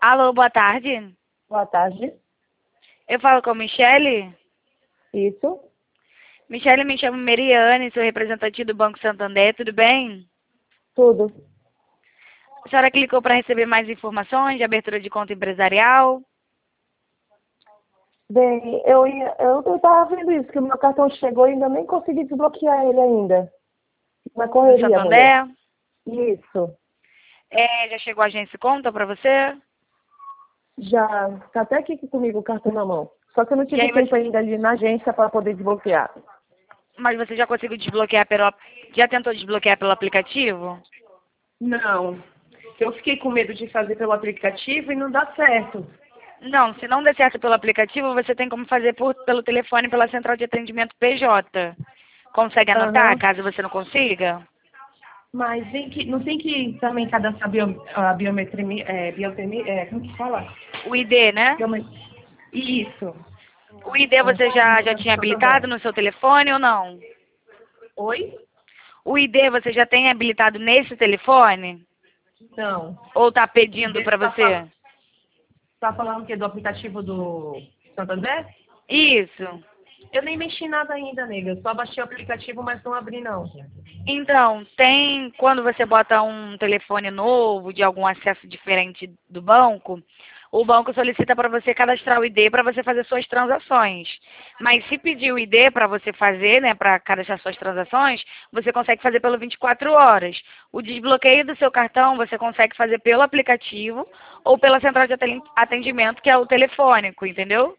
Alô, boa tarde. Boa tarde. Eu falo com a Michele. Isso. Michele, me chamo Meriane, sou representante do Banco Santander, tudo bem? Tudo. A senhora clicou para receber mais informações de abertura de conta empresarial? Bem, eu estava vendo isso, que o meu cartão chegou e ainda nem consegui desbloquear ele ainda. Na Do correria, mulher. Santander? Isso. Já chegou a agência conta para você? Já está até aqui comigo o cartão na mão. Só que eu não E aí tive tempo ainda ali na agência para poder desbloquear. Mas você já conseguiu desbloquear Já tentou desbloquear pelo aplicativo? Não. Eu fiquei com medo de fazer pelo aplicativo e não dá certo. Não, se não der certo pelo aplicativo, você tem como fazer pelo telefone pela central de atendimento PJ. Consegue anotar, Aham. caso você não consiga? Mas não tem que também cadastrar a biometria, como que fala? O ID, né? Biome- Isso. O ID você já tinha habilitado no seu telefone ou não? Oi? O ID você já tem habilitado nesse telefone? Não. Ou tá pedindo Você para você? tá falando o quê? Do aplicativo do Santander? Isso. Eu nem mexi nada ainda, nega. Eu só baixei o aplicativo, mas não abri, não. Então, tem quando você bota um telefone novo de algum acesso diferente do banco, o banco solicita para você cadastrar o ID para você fazer suas transações. Mas se pedir o ID para você fazer, né, para cadastrar suas transações, você consegue fazer pelo 24 horas. O desbloqueio do seu cartão você consegue fazer pelo aplicativo ou pela central de atendimento, que é o telefônico, entendeu?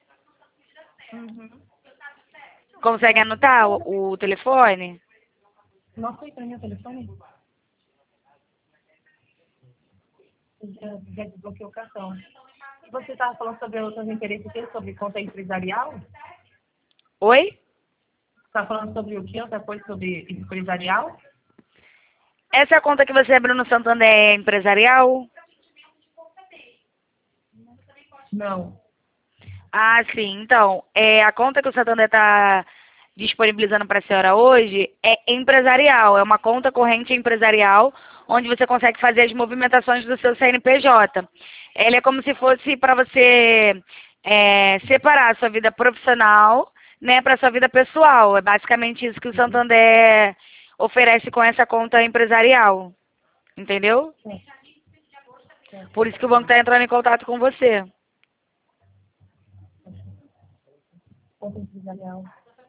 Consegue anotar o telefone? Não foi meu telefone? Já desbloqueei o cartão. E você estava falando sobre outros interesses aqui, sobre conta empresarial? Oi? Você está falando sobre o que? Outra coisa sobre empresarial? Essa é a conta que você abriu no Santander é empresarial? Não. Ah, sim. Então, a conta que o Santander está disponibilizando para a senhora hoje é empresarial. É uma conta corrente empresarial onde você consegue fazer as movimentações do seu CNPJ. Ela é como se fosse para você separar a sua vida profissional, né, para a sua vida pessoal. É basicamente isso que o Santander oferece com essa conta empresarial. Entendeu? Por isso que o banco está entrando em contato com você. Conta empresarial.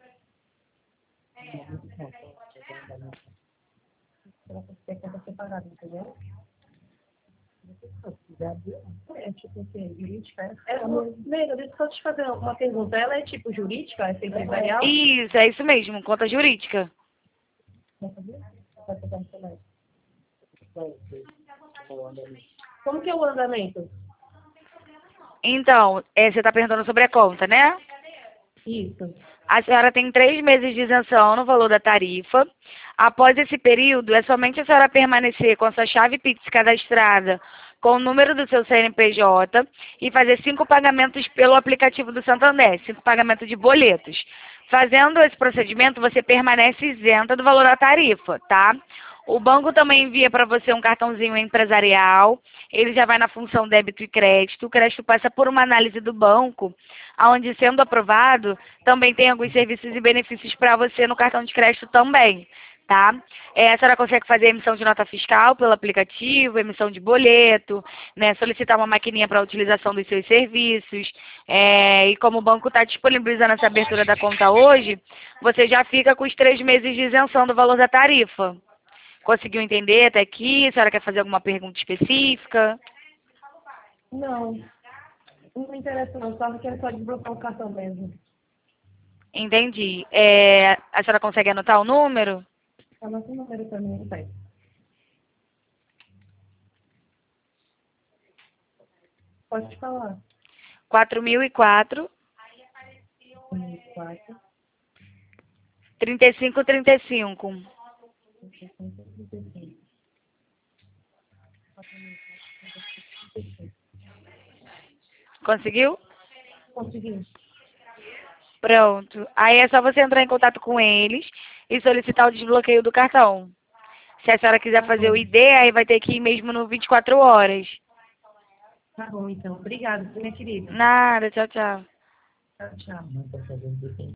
Ela tem conta separada, entendeu? É tipo assim, jurídica. Nega, deixa eu só te fazer uma pergunta. Ela é tipo jurídica, essa empresarial? Isso, é isso mesmo, conta jurídica. Como que é o andamento? Então, você está perguntando sobre a conta, né? Isso. A senhora tem 3 meses de isenção no valor da tarifa. Após esse período, é somente a senhora permanecer com a sua chave Pix cadastrada com o número do seu CNPJ e fazer 5 pagamentos pelo aplicativo do Santander, 5 pagamentos de boletos. Fazendo esse procedimento, você permanece isenta do valor da tarifa, tá? O banco também envia para você um cartãozinho empresarial. Ele já vai na função débito e crédito. O crédito passa por uma análise do banco, onde, sendo aprovado, também tem alguns serviços e benefícios para você no cartão de crédito também, tá? A senhora consegue fazer emissão de nota fiscal pelo aplicativo, emissão de boleto, né? Solicitar uma maquininha para a utilização dos seus serviços. E como o banco está disponibilizando essa abertura da conta hoje, você já fica com os 3 meses de isenção do valor da tarifa. Conseguiu entender até aqui? A senhora quer fazer alguma pergunta específica? Não, não me interessa não. Só quero só desbloquear o cartão mesmo. Entendi. A senhora consegue anotar o número? Anota o número pra mim, pai. Pode falar. 4004 4, 3535. 35. Conseguiu? Consegui. Pronto. Aí é só você entrar em contato com eles e solicitar o desbloqueio do cartão. Se a senhora quiser Tá fazer o bom. ID, aí vai ter que ir mesmo no 24 horas. Tá bom, então. Obrigada, minha querida. Nada, tchau, tchau. Tchau, tchau.